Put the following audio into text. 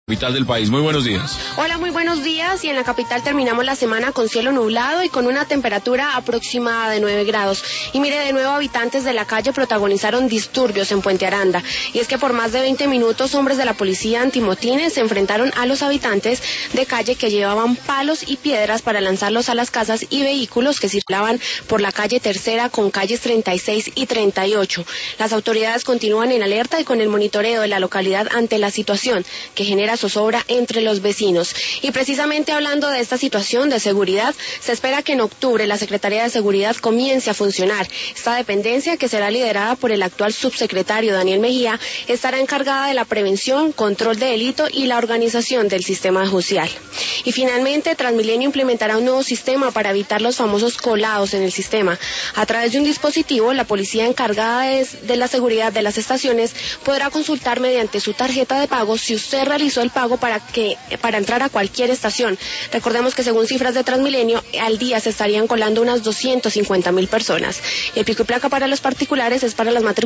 Capital del país. Muy buenos días. Hola, muy buenos días. Y en la capital terminamos la semana con cielo nublado y con una temperatura aproximada de 9 grados. Y mire, de nuevo habitantes de la calle protagonizaron disturbios en Puente Aranda. Y es que por más de 20 minutos hombres de la policía antimotines se enfrentaron a los habitantes de calle que llevaban palos y piedras para lanzarlos a las casas y vehículos que circulaban por la calle Tercera con calles 36 y 38. Las autoridades continúan en alerta y con el monitoreo de la localidad ante la situación que genera zozobra entre los vecinos. Y precisamente hablando de esta situación de seguridad, se espera que en octubre la Secretaría de Seguridad comience a funcionar. Esta dependencia, que será liderada por el actual subsecretario Daniel Mejía, estará encargada de la prevención, control de delito y la organización del sistema judicial. Y finalmente, Transmilenio implementará un nuevo sistema para evitar los famosos colados en el sistema. A través de un dispositivo, la policía encargada de la seguridad de las estaciones podrá consultar mediante su tarjeta de pago si usted realizó el pago para entrar a cualquier estación. Recordemos que según cifras de Transmilenio, al día se estarían colando unas 250.000 personas. El pico y placa para los particulares es para las matrículas